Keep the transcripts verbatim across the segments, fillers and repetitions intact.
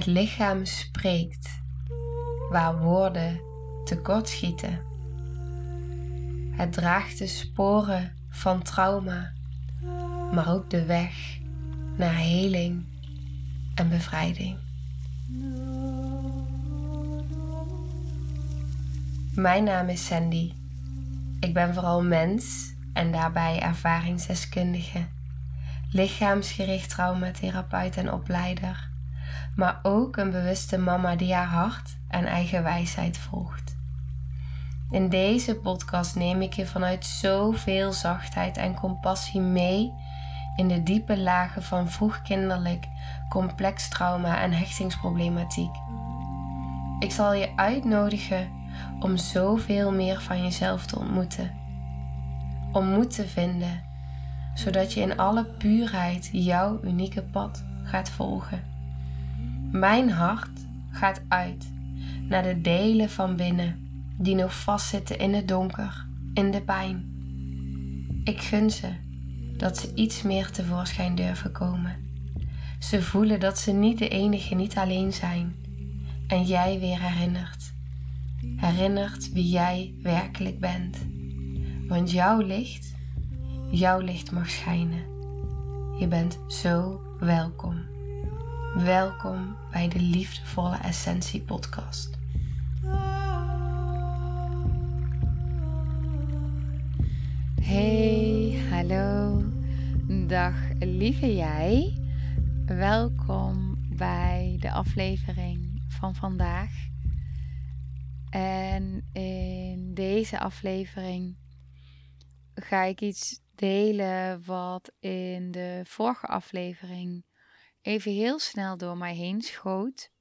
Het lichaam spreekt, waar woorden tekortschieten. Het draagt de sporen van trauma, maar ook de weg naar heling en bevrijding. Mijn naam is Sandy. Ik ben vooral mens en daarbij ervaringsdeskundige, lichaamsgericht traumatherapeut en opleider, maar ook een bewuste mama die haar hart en eigen wijsheid volgt. In deze podcast neem ik je vanuit zoveel zachtheid en compassie mee in de diepe lagen van vroegkinderlijk, complex trauma en hechtingsproblematiek. Ik zal je uitnodigen om zoveel meer van jezelf te ontmoeten. Om moed te vinden, zodat je in alle puurheid jouw unieke pad gaat volgen. Mijn hart gaat uit naar de delen van binnen die nog vastzitten in het donker, in de pijn. Ik gun ze dat ze iets meer tevoorschijn durven komen. Ze voelen dat ze niet de enige, niet alleen zijn. En jij weer herinnert. Herinnert wie jij werkelijk bent. Want jouw licht, jouw licht mag schijnen. Je bent zo welkom. Welkom bij de Liefdevolle Essentie podcast. Hey, hallo, dag lieve jij. Welkom bij de aflevering van vandaag. En in deze aflevering ga ik iets delen wat in de vorige aflevering even heel snel door mij heen schoot.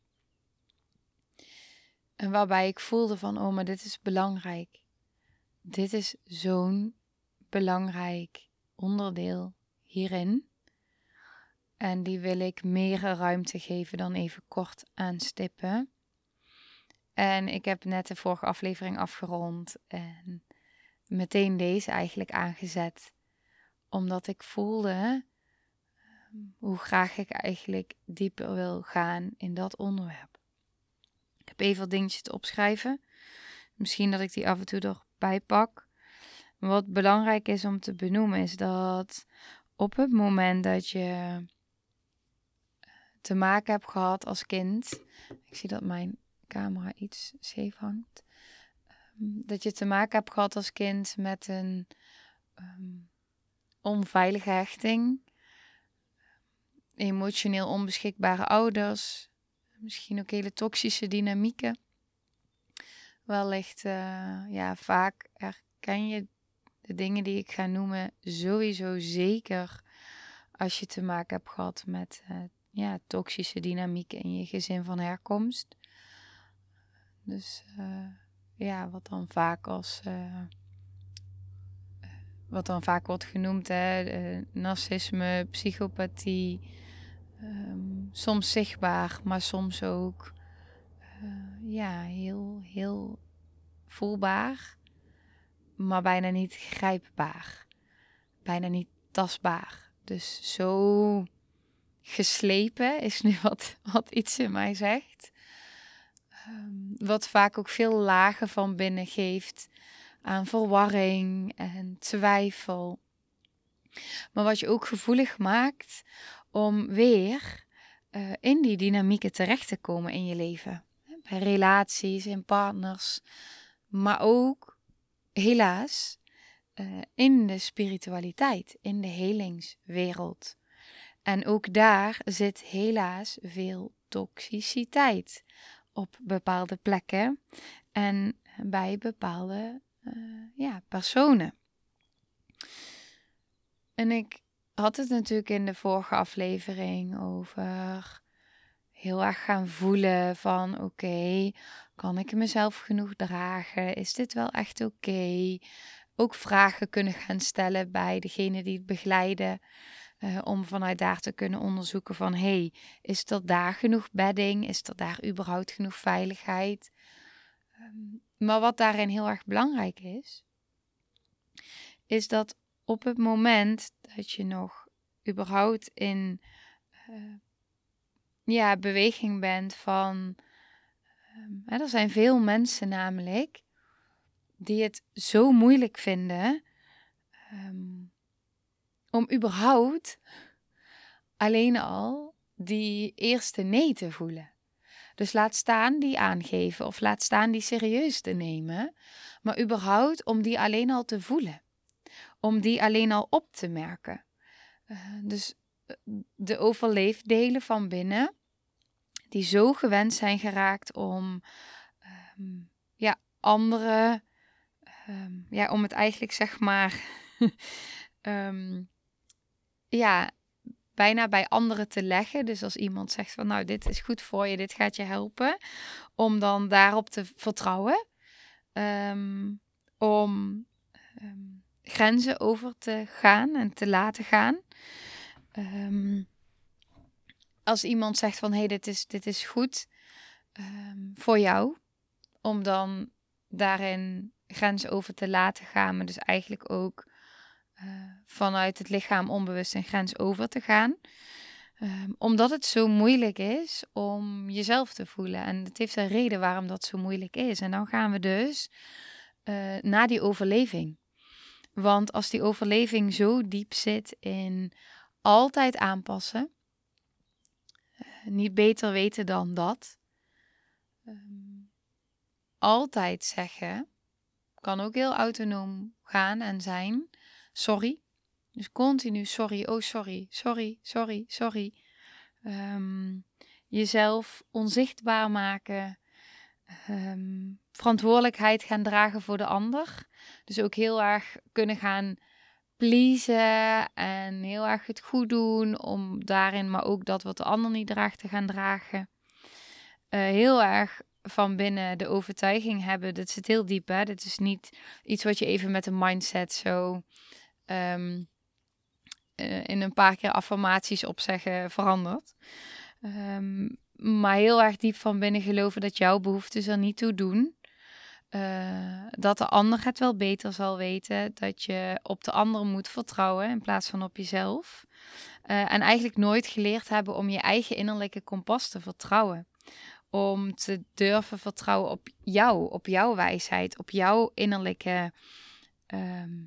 En waarbij ik voelde van, oh, maar dit is belangrijk. Dit is zo'n belangrijk onderdeel hierin. En die wil ik meer ruimte geven dan even kort aanstippen. En ik heb net de vorige aflevering afgerond en meteen deze eigenlijk aangezet. Omdat ik voelde hoe graag ik eigenlijk dieper wil gaan in dat onderwerp. Ik heb even wat dingetjes te opschrijven. Misschien dat ik die af en toe erbij pak. Wat belangrijk is om te benoemen is dat op het moment dat je te maken hebt gehad als kind. Ik zie dat mijn camera iets scheef hangt. Dat je te maken hebt gehad als kind met een um, onveilige hechting. Emotioneel onbeschikbare ouders. Misschien ook hele toxische dynamieken. Wellicht, uh, ja, vaak herken je de dingen die ik ga noemen sowieso zeker als je te maken hebt gehad met uh, ja, toxische dynamieken in je gezin van herkomst. Dus uh, ja, wat dan vaak als uh, wat dan vaak wordt genoemd, hè, uh, narcisme, psychopathie, um, soms zichtbaar, maar soms ook uh, ja, heel, heel voelbaar. Maar bijna niet grijpbaar. Bijna niet tastbaar. Dus zo geslepen is nu wat, wat iets in mij zegt. Um, wat vaak ook veel lagen van binnen geeft aan verwarring en twijfel. Maar wat je ook gevoelig maakt om weer uh, in die dynamieken terecht te komen in je leven. Bij relaties, in partners. Maar ook helaas uh, in de spiritualiteit, in de helingswereld. En ook daar zit helaas veel toxiciteit op bepaalde plekken en bij bepaalde uh, ja, personen. En ik had het natuurlijk in de vorige aflevering over heel erg gaan voelen van oké, okay, kan ik mezelf genoeg dragen? Is dit wel echt oké? Okay? Ook vragen kunnen gaan stellen bij degene die het begeleiden. Uh, om vanuit daar te kunnen onderzoeken van hey, is er daar genoeg bedding? Is er daar überhaupt genoeg veiligheid? Um, maar wat daarin heel erg belangrijk is, is dat op het moment dat je nog überhaupt in uh, ja, beweging bent van... Um, hè, er zijn veel mensen namelijk die het zo moeilijk vinden um, om überhaupt alleen al die eerste nee te voelen. Dus laat staan die aangeven of laat staan die serieus te nemen, maar überhaupt om die alleen al te voelen. Om die alleen al op te merken. Uh, dus de overleefdelen van binnen, die zo gewend zijn geraakt om um, ja, anderen, um, ja, om het eigenlijk zeg maar, um, ja, bijna bij anderen te leggen. Dus als iemand zegt van nou, dit is goed voor je, dit gaat je helpen, om dan daarop te vertrouwen. Um, om um, grenzen over te gaan en te laten gaan. Um, als iemand zegt van hé, hey, dit is, dit is goed um, voor jou, om dan daarin grenzen over te laten gaan, maar dus eigenlijk ook uh, vanuit het lichaam onbewust een grens over te gaan. Um, omdat het zo moeilijk is om jezelf te voelen. En het heeft een reden waarom dat zo moeilijk is. En dan gaan we dus uh, naar die overleving. Want als die overleving zo diep zit in altijd aanpassen, uh, niet beter weten dan dat, um, altijd zeggen, kan ook heel autonoom gaan en zijn, sorry. Dus continu sorry, oh sorry, sorry, sorry, sorry. Um, jezelf onzichtbaar maken, um, verantwoordelijkheid gaan dragen voor de ander. Dus ook heel erg kunnen gaan pleasen en heel erg het goed doen om daarin, maar ook dat wat de ander niet draagt te gaan dragen. Uh, heel erg van binnen de overtuiging hebben, dat zit heel diep, hè? Dit is niet iets wat je even met een mindset zo um, uh, in een paar keer affirmaties opzeggen verandert. Um, maar heel erg diep van binnen geloven dat jouw behoeftes er niet toe doen. Uh, dat de ander het wel beter zal weten. Dat je op de ander moet vertrouwen in plaats van op jezelf. Uh, en eigenlijk nooit geleerd hebben om je eigen innerlijke kompas te vertrouwen. Om te durven vertrouwen op jou, op jouw wijsheid, op jouw innerlijke, um,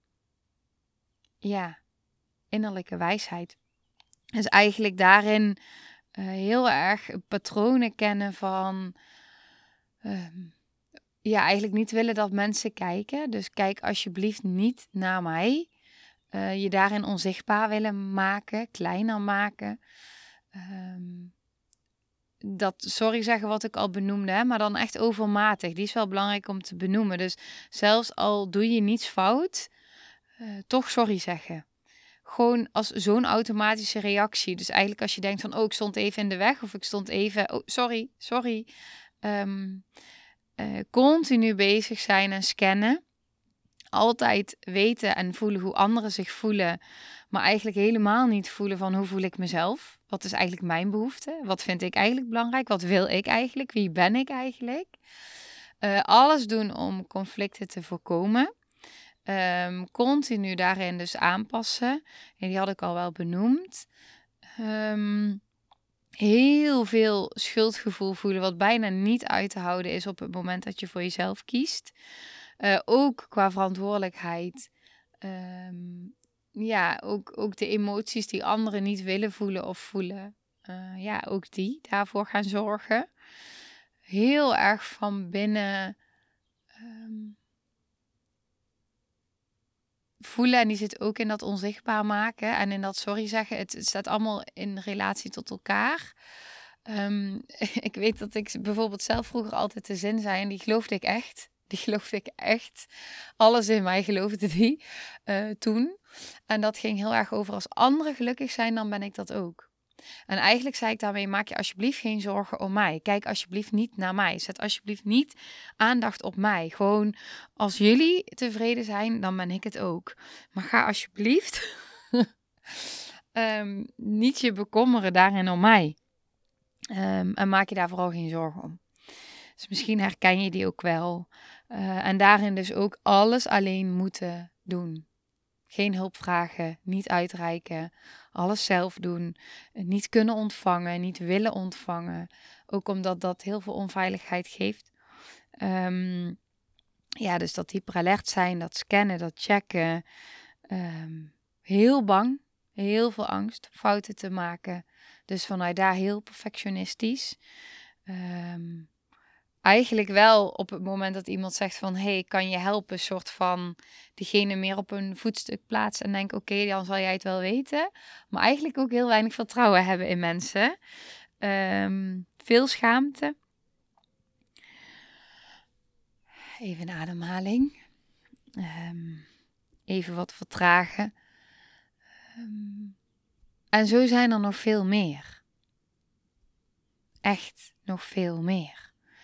ja, innerlijke wijsheid. Dus eigenlijk daarin uh, heel erg patronen kennen van, um, ja, eigenlijk niet willen dat mensen kijken. Dus kijk alsjeblieft niet naar mij. Uh, je daarin onzichtbaar willen maken, kleiner maken. Um, dat sorry zeggen wat ik al benoemde, hè, maar dan echt overmatig. Die is wel belangrijk om te benoemen. Dus zelfs al doe je niets fout, uh, toch sorry zeggen. Gewoon als zo'n automatische reactie. Dus eigenlijk als je denkt van, oh, ik stond even in de weg. Of ik stond even, oh, sorry, sorry. Um, uh, continu bezig zijn en scannen. Altijd weten en voelen hoe anderen zich voelen. Maar eigenlijk helemaal niet voelen van, hoe voel ik mezelf? Wat is eigenlijk mijn behoefte? Wat vind ik eigenlijk belangrijk? Wat wil ik eigenlijk? Wie ben ik eigenlijk? Uh, alles doen om conflicten te voorkomen. Um, continu daarin dus aanpassen. En die had ik al wel benoemd. Um, heel veel schuldgevoel voelen, wat bijna niet uit te houden is op het moment dat je voor jezelf kiest. Uh, ook qua verantwoordelijkheid. Um, ja, ook, ook de emoties die anderen niet willen voelen of voelen. Uh, ja, ook die daarvoor gaan zorgen. Heel erg van binnen um, voelen. En die zit ook in dat onzichtbaar maken. En in dat sorry zeggen. Het, het staat allemaal in relatie tot elkaar. Um, ik weet dat ik bijvoorbeeld zelf vroeger altijd de zin zei. En die geloofde ik echt. Die geloofde ik echt. Alles in mij geloofde die uh, toen. En dat ging heel erg over, als anderen gelukkig zijn, dan ben ik dat ook. En eigenlijk zei ik daarmee, maak je alsjeblieft geen zorgen om mij. Kijk alsjeblieft niet naar mij. Zet alsjeblieft niet aandacht op mij. Gewoon, als jullie tevreden zijn, dan ben ik het ook. Maar ga alsjeblieft um, niet je bekommeren daarin om mij. Um, en maak je daar vooral geen zorgen om. Dus misschien herken je die ook wel. Uh, en daarin dus ook alles alleen moeten doen. geen hulp vragen, niet uitreiken, alles zelf doen, niet kunnen ontvangen, niet willen ontvangen. Ook omdat dat heel veel onveiligheid geeft. Um, ja, dus dat hyperalert zijn, dat scannen, dat checken. Um, heel bang, heel veel angst om fouten te maken. Dus vanuit daar heel perfectionistisch. Um, eigenlijk wel op het moment dat iemand zegt van... hey, kan je helpen? Een soort van diegene meer op een voetstuk plaatsen en denk... oké, okay, dan zal jij het wel weten. Maar eigenlijk ook heel weinig vertrouwen hebben in mensen. Um, veel schaamte. Even een ademhaling. Um, even wat vertragen. Um, en zo zijn er nog veel meer. Echt nog veel meer.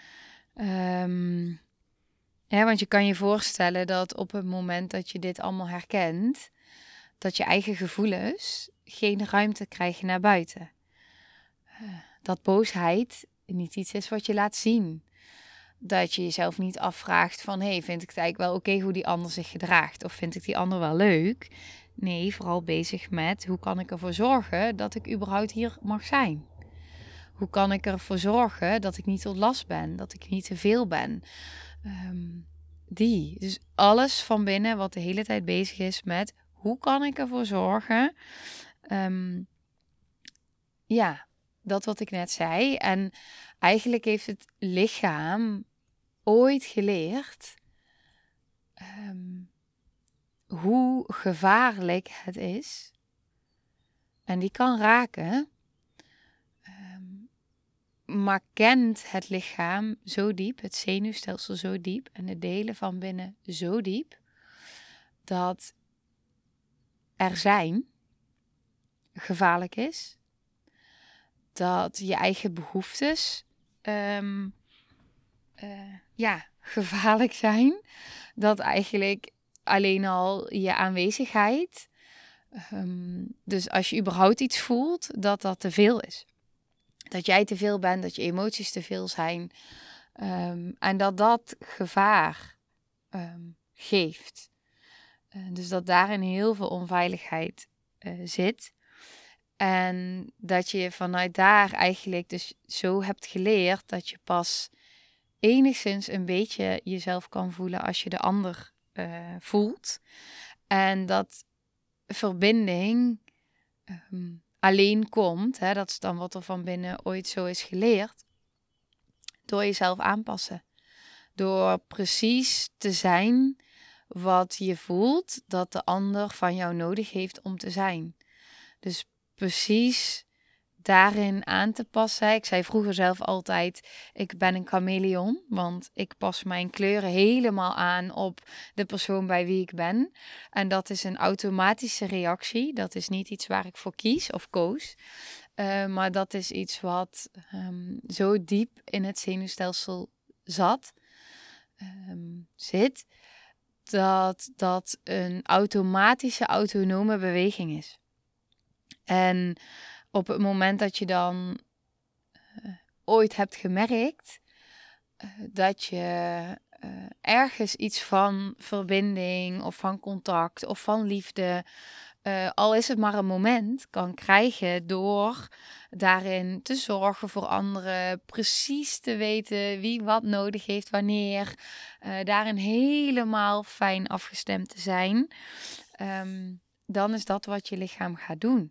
Um, ja, want je kan je voorstellen dat op het moment dat je dit allemaal herkent, dat je eigen gevoelens geen ruimte krijgen naar buiten. Uh, dat boosheid niet iets is wat je laat zien. Dat je jezelf niet afvraagt van, hé, hey, vind ik het eigenlijk wel oké okay hoe die ander zich gedraagt? Of vind ik die ander wel leuk? Nee, vooral bezig met, hoe kan ik ervoor zorgen dat ik überhaupt hier mag zijn? Hoe kan ik ervoor zorgen dat ik niet tot last ben? Dat ik niet te veel ben? Um, die. Dus alles van binnen wat de hele tijd bezig is met... hoe kan ik ervoor zorgen... Um, ja, dat wat ik net zei. En eigenlijk heeft het lichaam ooit geleerd... Um, hoe gevaarlijk het is. En die kan raken... Um, Maar kent het lichaam zo diep, het zenuwstelsel zo diep en de delen van binnen zo diep, dat er zijn gevaarlijk is. Dat je eigen behoeftes um, uh, ja, gevaarlijk zijn. Dat eigenlijk alleen al je aanwezigheid, um, dus als je überhaupt iets voelt, dat dat te veel is. Dat jij te veel bent, dat je emoties te veel zijn. Um, en dat dat gevaar um, geeft. Uh, dus dat daarin heel veel onveiligheid uh, zit. En dat je vanuit daar eigenlijk dus zo hebt geleerd dat je pas enigszins een beetje jezelf kan voelen als je de ander uh, voelt. En dat verbinding... Um, alleen komt, hè, dat is dan wat er van binnen ooit zo is geleerd, door jezelf aanpassen. Door precies te zijn wat je voelt dat de ander van jou nodig heeft om te zijn. Dus precies daarin aan te passen. Ik zei vroeger zelf altijd, ik ben een chameleon, want ik pas mijn kleuren helemaal aan op de persoon bij wie ik ben. En dat is een automatische reactie. Dat is niet iets waar ik voor kies of koos. Uh, maar dat is iets wat um, zo diep in het zenuwstelsel zat, um, zit, dat dat een automatische, autonome beweging is. En op het moment dat je dan uh, ooit hebt gemerkt uh, dat je uh, ergens iets van verbinding of van contact of van liefde, uh, al is het maar een moment, kan krijgen door daarin te zorgen voor anderen, precies te weten wie wat nodig heeft, wanneer, uh, daarin helemaal fijn afgestemd te zijn, um, dan is dat wat je lichaam gaat doen.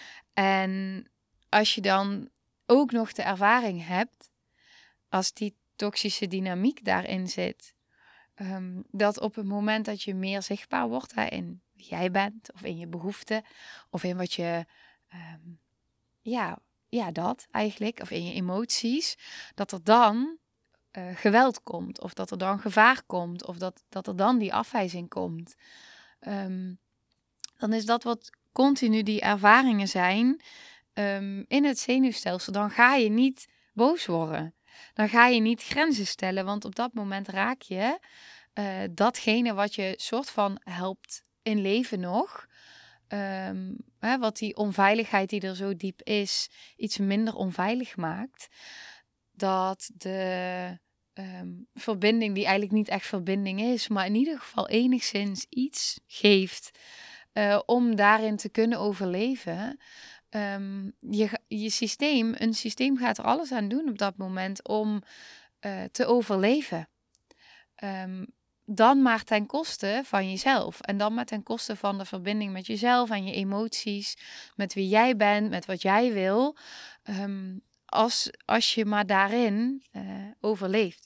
En als je dan ook nog de ervaring hebt, als die toxische dynamiek daarin zit, um, dat op het moment dat je meer zichtbaar wordt hè, in wie jij bent, of in je behoeften, of in wat je, um, ja, ja, dat eigenlijk, of in je emoties, dat er dan uh, geweld komt, of dat er dan gevaar komt, of dat, dat er dan die afwijzing komt. Um, dan is dat wat continu die ervaringen zijn um, in het zenuwstelsel. Dan ga je niet boos worden. Dan ga je niet grenzen stellen, want op dat moment raak je uh, datgene wat je soort van helpt in leven nog. Um, hè, wat die onveiligheid die er zo diep is, iets minder onveilig maakt. Dat de um, verbinding, die eigenlijk niet echt verbinding is, maar in ieder geval enigszins iets geeft uh, om daarin te kunnen overleven. Um, je, je systeem, een systeem gaat er alles aan doen op dat moment om uh, te overleven. Um, dan maar ten koste van jezelf. En dan maar ten koste van de verbinding met jezelf en je emoties, met wie jij bent, met wat jij wil. Um, als, als je maar daarin uh, overleeft.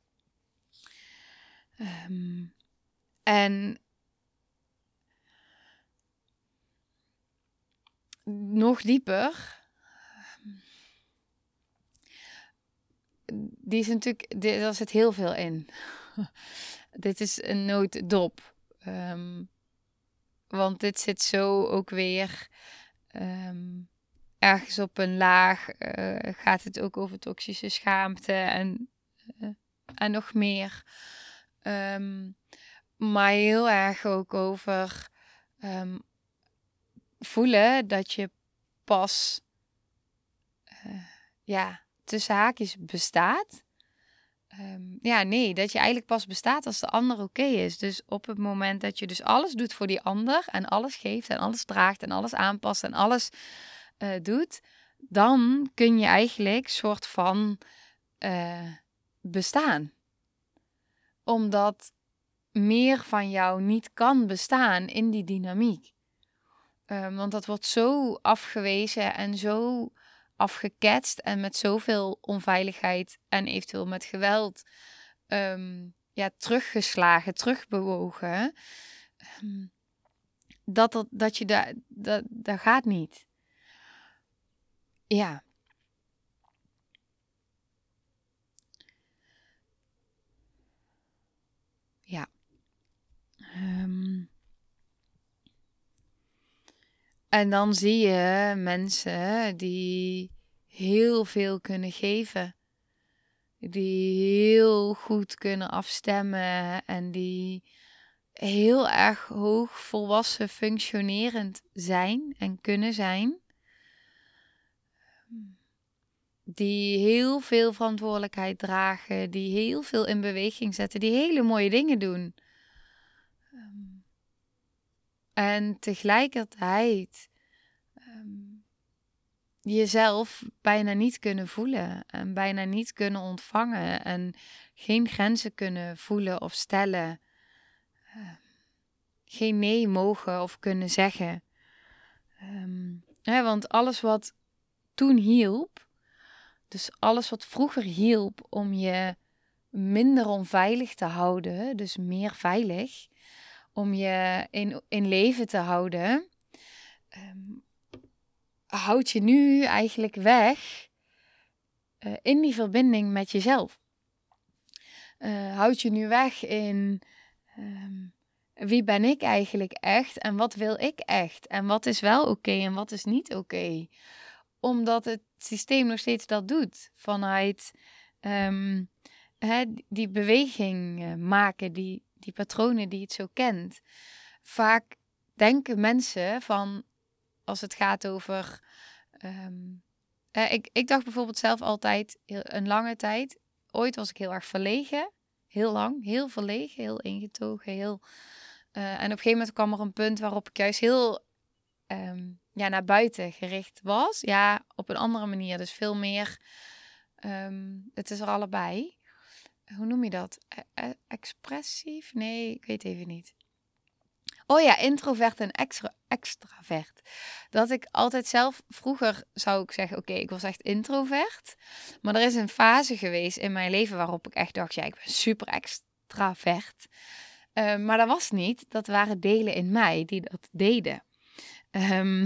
Um, en nog dieper. Die is natuurlijk, daar zit heel veel in. Dit is een nooddop. Um, want dit zit zo ook weer um, ergens op een laag. Uh, gaat het ook over toxische schaamte en, uh, en nog meer. Um, maar heel erg ook over um, voelen dat je pas uh, ja, tussen haakjes bestaat. Um, ja, nee, dat je eigenlijk pas bestaat als de ander oké okay is. Dus op het moment dat je dus alles doet voor die ander en alles geeft en alles draagt en alles aanpast en alles uh, doet, dan kun je eigenlijk soort van uh, bestaan. Omdat meer van jou niet kan bestaan in die dynamiek. Um, want dat wordt zo afgewezen en zo afgeketst en met zoveel onveiligheid en eventueel met geweld um, ja, teruggeslagen, terugbewogen. Um, dat, dat, dat je daar, dat, dat gaat niet. Ja. Ja. Um, en dan zie je mensen die heel veel kunnen geven. Die heel goed kunnen afstemmen en die heel erg hoog volwassen functionerend zijn en kunnen zijn. Die heel veel verantwoordelijkheid dragen, die heel veel in beweging zetten, die hele mooie dingen doen. En tegelijkertijd um, jezelf bijna niet kunnen voelen en bijna niet kunnen ontvangen en geen grenzen kunnen voelen of stellen. Uh, geen nee mogen of kunnen zeggen. Um, hè, want alles wat toen hielp, dus alles wat vroeger hielp om je minder onveilig te houden, dus meer veilig, om je in, in leven te houden, um, houd je nu eigenlijk weg uh, in die verbinding met jezelf. Uh, houd je nu weg in um, wie ben ik eigenlijk echt en wat wil ik echt en wat is wel oké okay en wat is niet oké. Okay. Omdat het systeem nog steeds dat doet vanuit um, hè, die beweging uh, maken, die, die patronen die het zo kent. Vaak denken mensen van, als het gaat over... Um, eh, ik, ik dacht bijvoorbeeld zelf altijd, heel, een lange tijd, ooit was ik heel erg verlegen. Heel lang, heel verlegen, heel ingetogen. Heel, uh, en op een gegeven moment kwam er een punt waarop ik juist heel um, ja, naar buiten gericht was. Ja, op een andere manier, dus veel meer... Um, het is er allebei. Hoe noem je dat? E- e- expressief? Nee, ik weet even niet. Oh ja, introvert en extra, extravert. Dat ik altijd zelf, vroeger zou ik zeggen, oké, okay, ik was echt introvert. Maar er is een fase geweest in mijn leven waarop ik echt dacht, ja, ik ben super extravert. Uh, maar dat was niet, dat waren delen in mij die dat deden. Um,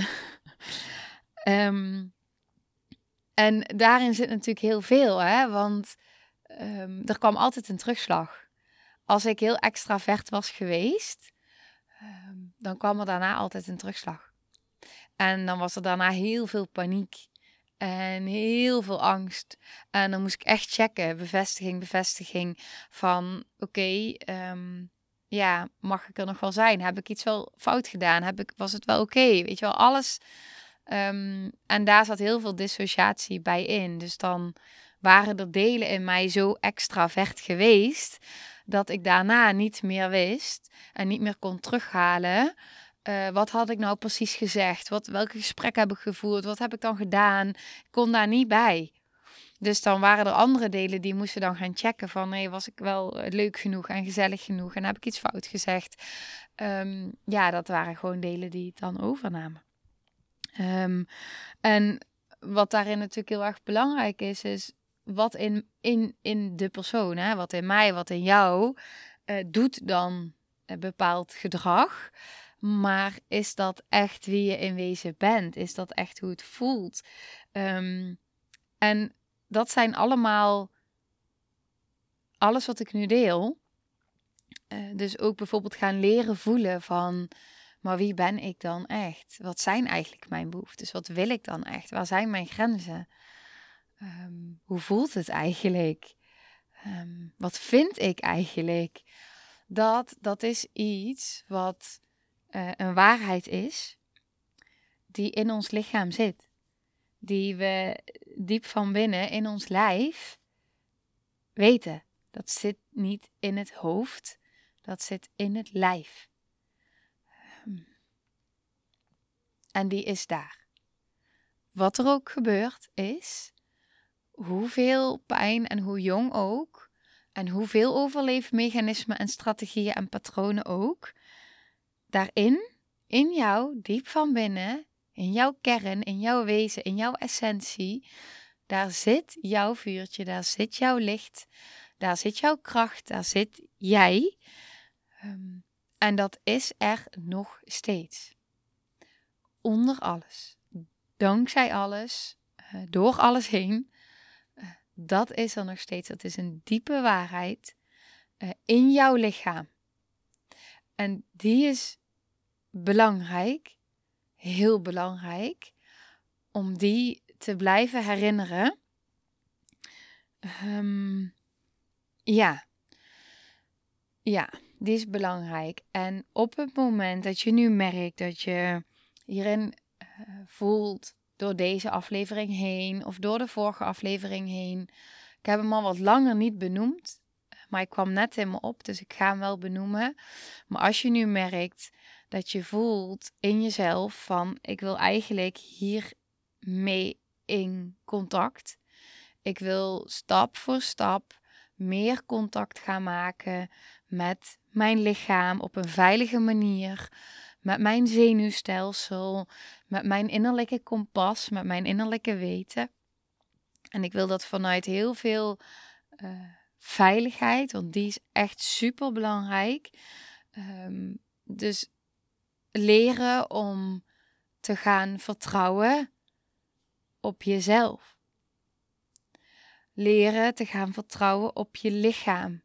um, en daarin zit natuurlijk heel veel, hè, want um, er kwam altijd een terugslag. Als ik heel extravert was geweest... Um, dan kwam er daarna altijd een terugslag. En dan was er daarna heel veel paniek. En heel veel angst. En dan moest ik echt checken. Bevestiging, bevestiging. Van oké, okay, um, ja, mag ik er nog wel zijn? Heb ik iets wel fout gedaan? Heb ik, was het wel oké? Okay? Weet je wel, alles. Um, en daar zat heel veel dissociatie bij in. Dus dan waren er delen in mij zo extravert geweest... dat ik daarna niet meer wist en niet meer kon terughalen Uh, wat had ik nou precies gezegd? Wat, welke gesprek heb ik gevoerd? Wat heb ik dan gedaan? Ik kon daar niet bij. Dus dan waren er andere delen die moesten dan gaan checken van... nee, was ik wel leuk genoeg en gezellig genoeg? En heb ik iets fout gezegd? Um, ja, dat waren gewoon delen die het dan overnamen. Um, en wat daarin natuurlijk heel erg belangrijk is... is wat in, in, in de persoon, hè, wat in mij, wat in jou... Uh, doet dan een bepaald gedrag... Maar is dat echt wie je in wezen bent? Is dat echt hoe het voelt? Um, en dat zijn allemaal... alles wat ik nu deel. Uh, dus ook bijvoorbeeld gaan leren voelen van... maar wie ben ik dan echt? Wat zijn eigenlijk mijn behoeftes? Wat wil ik dan echt? Waar zijn mijn grenzen? Um, hoe voelt het eigenlijk? Um, wat vind ik eigenlijk? Dat, dat is iets wat... Uh, een waarheid is die in ons lichaam zit. Die we diep van binnen in ons lijf weten. Dat zit niet in het hoofd, dat zit in het lijf. Um, en die is daar. Wat er ook gebeurt is, hoeveel pijn en hoe jong ook, en hoeveel overleefmechanismen en strategieën en patronen ook, daarin, in jou, diep van binnen, in jouw kern, in jouw wezen, in jouw essentie, daar zit jouw vuurtje, daar zit jouw licht, daar zit jouw kracht, daar zit jij. Um, en dat is er nog steeds. Onder alles, dankzij alles, uh, door alles heen, uh, dat is er nog steeds. Dat is een diepe waarheid uh, in jouw lichaam. En die is belangrijk, heel belangrijk, om die te blijven herinneren. Um, ja, ja, die is belangrijk. En op het moment dat je nu merkt dat je hierin uh, voelt door deze aflevering heen of door de vorige aflevering heen. Ik heb hem al wat langer niet benoemd, maar ik kwam net in me op, dus ik ga hem wel benoemen. Maar als je nu merkt dat je voelt in jezelf van ik wil eigenlijk hiermee in contact. Ik wil stap voor stap meer contact gaan maken met mijn lichaam op een veilige manier. Met mijn zenuwstelsel, met mijn innerlijke kompas, met mijn innerlijke weten. En ik wil dat vanuit heel veel uh, veiligheid, want die is echt super belangrijk. Um, dus leren om te gaan vertrouwen op jezelf. Leren te gaan vertrouwen op je lichaam.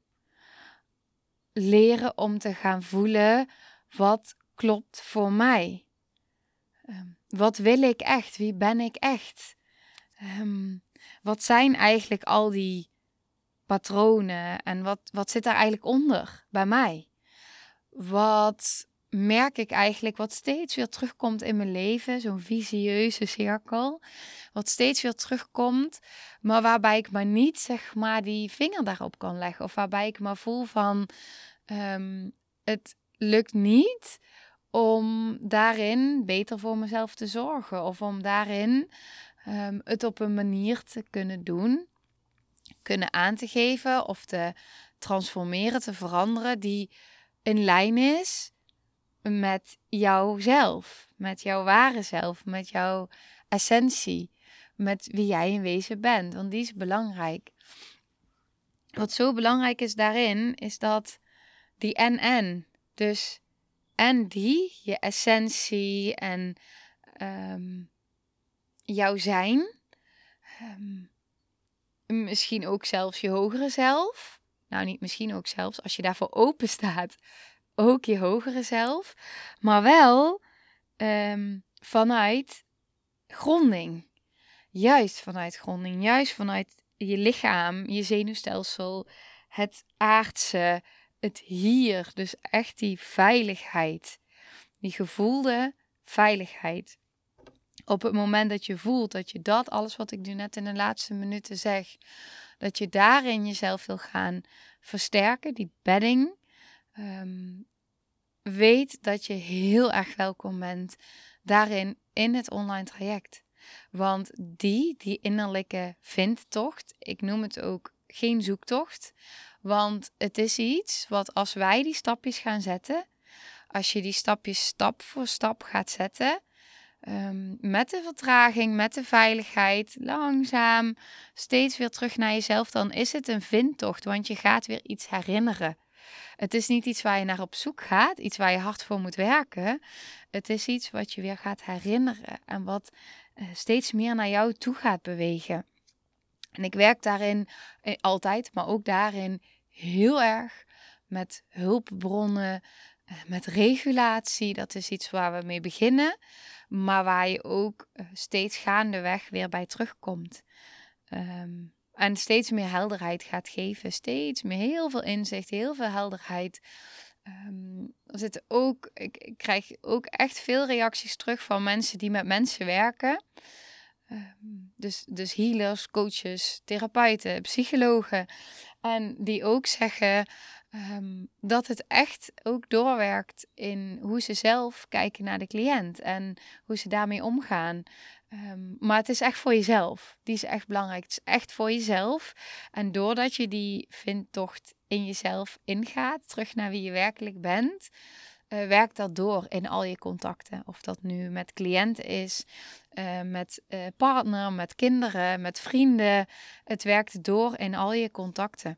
Leren om te gaan voelen wat klopt voor mij. Um, wat wil ik echt? Wie ben ik echt? Um, wat zijn eigenlijk al die patronen en wat, wat zit daar eigenlijk onder bij mij? Wat merk ik eigenlijk wat steeds weer terugkomt in mijn leven, zo'n visieuze cirkel, wat steeds weer terugkomt, maar waarbij ik maar niet zeg maar die vinger daarop kan leggen of waarbij ik maar voel van um, het lukt niet om daarin beter voor mezelf te zorgen of om daarin um, het op een manier te kunnen doen, kunnen aan te geven of te transformeren, te veranderen die in lijn is met jouzelf, met jouw ware zelf, met jouw essentie, met wie jij in wezen bent, want die is belangrijk. Wat zo belangrijk is daarin, is dat die en-en, dus en die, je essentie en um, jouw zijn, um, misschien ook zelfs je hogere zelf, nou niet misschien ook zelfs, als je daarvoor open staat, ook je hogere zelf, maar wel um, vanuit gronding. Juist vanuit gronding, juist vanuit je lichaam, je zenuwstelsel, het aardse, het hier. Dus echt die veiligheid, die gevoelde veiligheid. Op het moment dat je voelt dat je dat, alles wat ik nu net in de laatste minuten zeg, dat je daarin jezelf wil gaan versterken, die bedding, um, weet dat je heel erg welkom bent daarin in het online traject. Want die, die innerlijke vindtocht, ik noem het ook geen zoektocht. Want het is iets wat als wij die stapjes gaan zetten, als je die stapjes stap voor stap gaat zetten, um, met de vertraging, met de veiligheid, langzaam, steeds weer terug naar jezelf, dan is het een vindtocht, want je gaat weer iets herinneren. Het is niet iets waar je naar op zoek gaat, iets waar je hard voor moet werken. Het is iets wat je weer gaat herinneren en wat uh, steeds meer naar jou toe gaat bewegen. En ik werk daarin eh, altijd, maar ook daarin heel erg met hulpbronnen, eh, met regulatie. Dat is iets waar we mee beginnen, maar waar je ook uh, steeds gaandeweg weer bij terugkomt. Um, En steeds meer helderheid gaat geven. Steeds meer, heel veel inzicht, heel veel helderheid. Um, er zitten ook, ik, ik krijg ook echt veel reacties terug van mensen die met mensen werken. Um, dus, dus healers, coaches, therapeuten, psychologen. En die ook zeggen um, dat het echt ook doorwerkt in hoe ze zelf kijken naar de cliënt. En hoe ze daarmee omgaan. Um, maar het is echt voor jezelf. Die is echt belangrijk. Het is echt voor jezelf. En doordat je die vindtocht in jezelf ingaat, terug naar wie je werkelijk bent, uh, werkt dat door in al je contacten. Of dat nu met cliënten is, uh, met uh, partner, met kinderen, met vrienden. Het werkt door in al je contacten.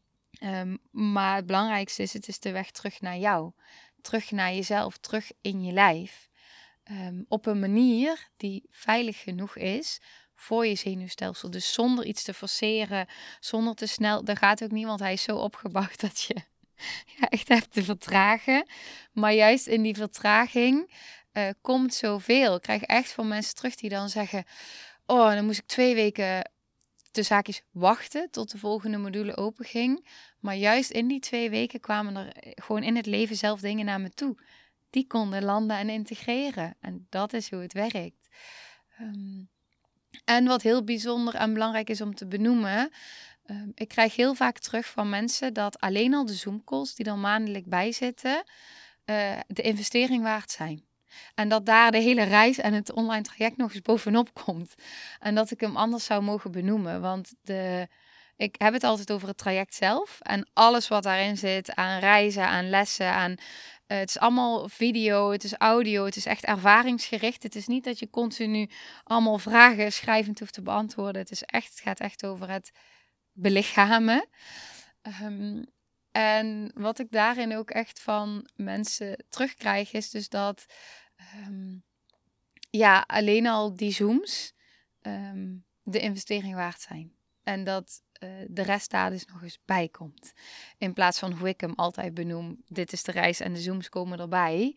Um, maar het belangrijkste is, het is de weg terug naar jou. Terug naar jezelf, terug in je lijf. Um, op een manier die veilig genoeg is voor je zenuwstelsel. Dus zonder iets te forceren, zonder te snel. Dat gaat ook niet, want hij is zo opgebouwd dat je ja, echt hebt te vertragen. Maar juist in die vertraging uh, komt zoveel. Ik krijg echt van mensen terug die dan zeggen, oh, dan moest ik twee weken de zaakjes wachten tot de volgende module open ging. Maar juist in die twee weken kwamen er gewoon in het leven zelf dingen naar me toe. Die konden landen en integreren. En dat is hoe het werkt. Um, en wat heel bijzonder en belangrijk is om te benoemen. Um, ik krijg heel vaak terug van mensen dat alleen al de Zoom-calls die er maandelijk bij zitten, uh, de investering waard zijn. En dat daar de hele reis en het online traject nog eens bovenop komt. En dat ik hem anders zou mogen benoemen. Want de... Ik heb het altijd over het traject zelf. En alles wat daarin zit aan reizen, aan lessen, aan... Uh, het is allemaal video, het is audio, het is echt ervaringsgericht. Het is niet dat je continu allemaal vragen schrijvend hoeft te beantwoorden. Het is echt, het gaat echt over het belichamen. Um, en wat ik daarin ook echt van mensen terugkrijg is dus dat... Um, ja, alleen al die Zooms um, de investering waard zijn. En dat uh, de rest daar dus nog eens bij komt. In plaats van hoe ik hem altijd benoem, dit is de reis en de Zooms komen erbij.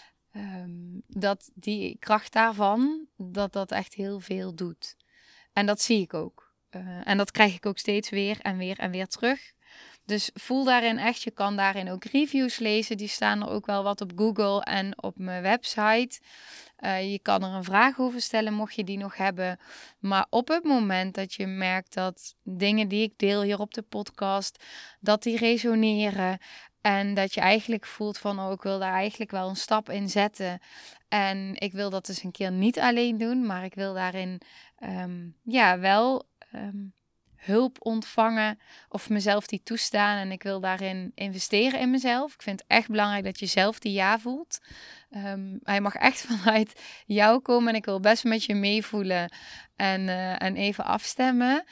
Um, dat die kracht daarvan, dat dat echt heel veel doet. En dat zie ik ook. Uh, en dat krijg ik ook steeds weer en weer en weer terug. Dus voel daarin echt, je kan daarin ook reviews lezen. Die staan er ook wel wat op Google en op mijn website. Uh, je kan er een vraag over stellen, mocht je die nog hebben. Maar op het moment dat je merkt dat dingen die ik deel hier op de podcast, dat die resoneren. En dat je eigenlijk voelt van, oh, ik wil daar eigenlijk wel een stap in zetten. En ik wil dat dus een keer niet alleen doen, maar ik wil daarin um, ja, wel... Um, hulp ontvangen of mezelf die toestaan en ik wil daarin investeren in mezelf. Ik vind het echt belangrijk dat je zelf die ja voelt. Um, hij mag echt vanuit jou komen en ik wil best met je meevoelen en, uh, en even afstemmen.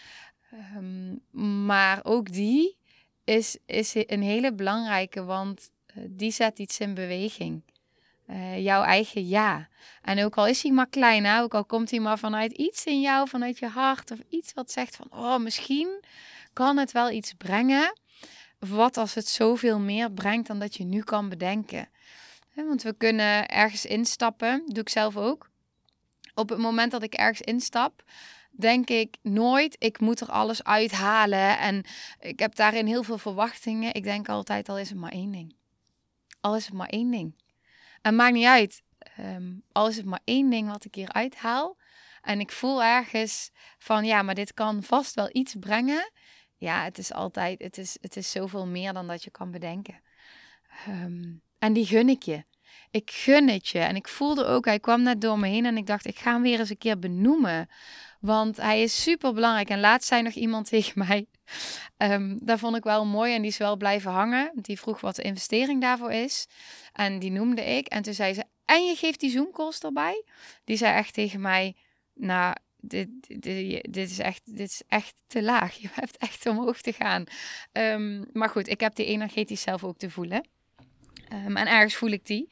Um, maar ook die is, is een hele belangrijke, want uh, die zet iets in beweging. Uh, jouw eigen ja. En ook al is hij maar klein, hè? Ook al komt hij maar vanuit iets in jou, vanuit je hart, of iets wat zegt van, oh, misschien kan het wel iets brengen. Of wat als het zoveel meer brengt dan dat je nu kan bedenken. He, want we kunnen ergens instappen, doe ik zelf ook. Op het moment dat ik ergens instap, denk ik nooit, ik moet er alles uithalen. En ik heb daarin heel veel verwachtingen. Ik denk altijd, al is het maar één ding. Al is het maar één ding. En maakt niet uit, um, al is het maar één ding wat ik hier uithaal. En ik voel ergens van, ja, maar dit kan vast wel iets brengen. Ja, het is altijd, het is, het is zoveel meer dan dat je kan bedenken. Um, En die gun ik je. Ik gun het je. En ik voelde ook, hij kwam net door me heen en ik dacht, ik ga hem weer eens een keer benoemen. Want hij is super belangrijk. En laatst zei nog iemand tegen mij, um, dat vond ik wel mooi en die is wel blijven hangen. Die vroeg wat de investering daarvoor is. En die noemde ik. En toen zei ze, en je geeft die Zoom-calls erbij? Die zei echt tegen mij, nou, dit, dit, dit, is echt, dit is echt te laag. Je hebt echt omhoog te gaan. Um, maar goed, ik heb die energetisch zelf ook te voelen. Um, en ergens voel ik die.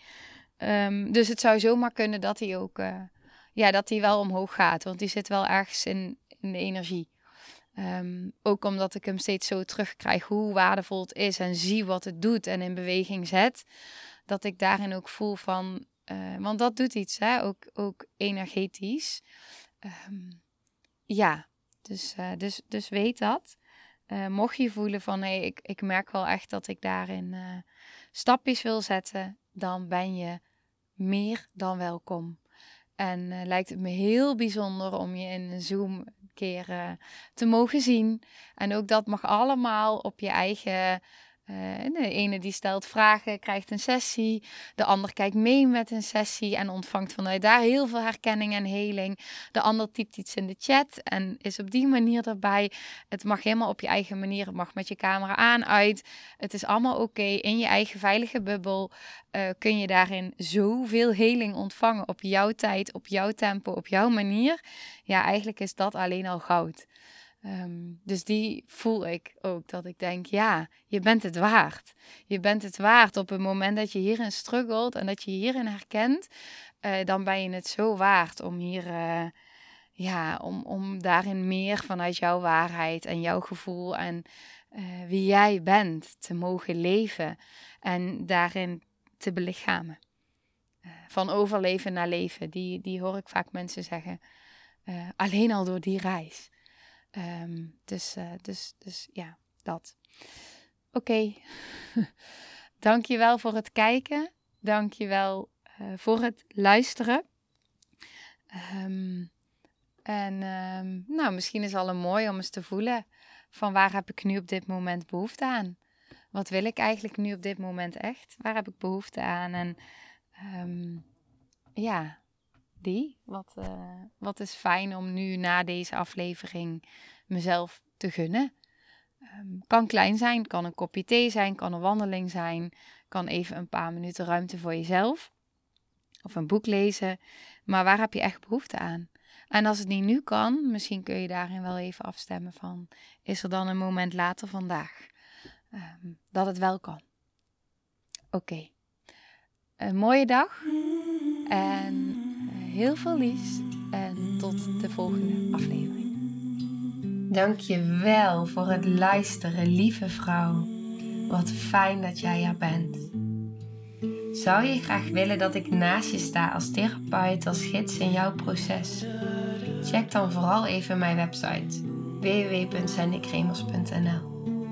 Um, dus het zou zomaar kunnen dat hij ook, uh, ja, dat hij wel omhoog gaat. Want die zit wel ergens in, in de energie. Um, ook omdat ik hem steeds zo terugkrijg hoe waardevol het is en zie wat het doet en in beweging zet. Dat ik daarin ook voel van, uh, want dat doet iets, hè? Ook, ook energetisch. Um, ja, dus, uh, dus, dus weet dat. Uh, mocht je voelen van, hé, hey, ik, ik merk wel echt dat ik daarin uh, stapjes wil zetten, dan ben je meer dan welkom. En uh, lijkt het me heel bijzonder om je in een Zoom een keer uh, te mogen zien. En ook dat mag allemaal op je eigen... Uh, de ene die stelt vragen, krijgt een sessie. De ander kijkt mee met een sessie en ontvangt vanuit daar heel veel herkenning en heling. De ander typt iets in de chat en is op die manier erbij. Het mag helemaal op je eigen manier. Het mag met je camera aan, uit. Het is allemaal oké. Okay. In je eigen veilige bubbel uh, kun je daarin zoveel heling ontvangen op jouw tijd, op jouw tempo, op jouw manier. Ja, eigenlijk is dat alleen al goud. Um, dus die voel ik ook, dat ik denk, ja, je bent het waard. Je bent het waard op het moment dat je hierin struggelt en dat je hierin herkent, uh, dan ben je het zo waard om hier, uh, ja, om, om daarin meer vanuit jouw waarheid en jouw gevoel en uh, wie jij bent te mogen leven en daarin te belichamen. Uh, van overleven naar leven, die, die hoor ik vaak mensen zeggen, uh, alleen al door die reis. Um, dus, uh, dus, dus ja, dat. Oké, okay. Dank je wel voor het kijken. Dank je wel uh, voor het luisteren. Um, en um, nou, misschien is het al een mooi om eens te voelen van waar heb ik nu op dit moment behoefte aan? Wat wil ik eigenlijk nu op dit moment echt? Waar heb ik behoefte aan? En um, ja... Die, wat, uh, wat is fijn om nu na deze aflevering mezelf te gunnen. Um, kan klein zijn, kan een kopje thee zijn, kan een wandeling zijn, kan even een paar minuten ruimte voor jezelf. Of een boek lezen. Maar waar heb je echt behoefte aan? En als het niet nu kan, misschien kun je daarin wel even afstemmen van, is er dan een moment later vandaag um, dat het wel kan? Oké. Okay. Een mooie dag. En heel veel liefs en tot de volgende aflevering. Dank je wel voor het luisteren, lieve vrouw. Wat fijn dat jij er bent. Zou je graag willen dat ik naast je sta als therapeut, als gids in jouw proces? Check dan vooral even mijn website w w w punt sandy kremers punt n l.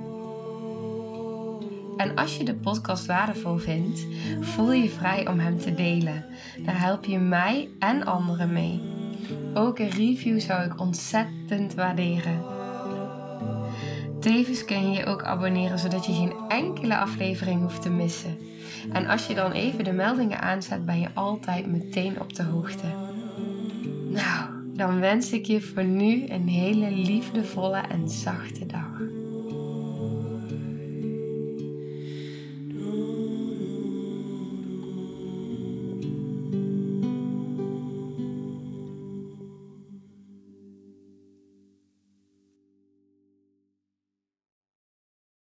En als je de podcast waardevol vindt, voel je vrij om hem te delen. Daar help je mij en anderen mee. Ook een review zou ik ontzettend waarderen. Tevens kun je je ook abonneren, zodat je geen enkele aflevering hoeft te missen. En als je dan even de meldingen aanzet, ben je altijd meteen op de hoogte. Nou, dan wens ik je voor nu een hele liefdevolle en zachte dag.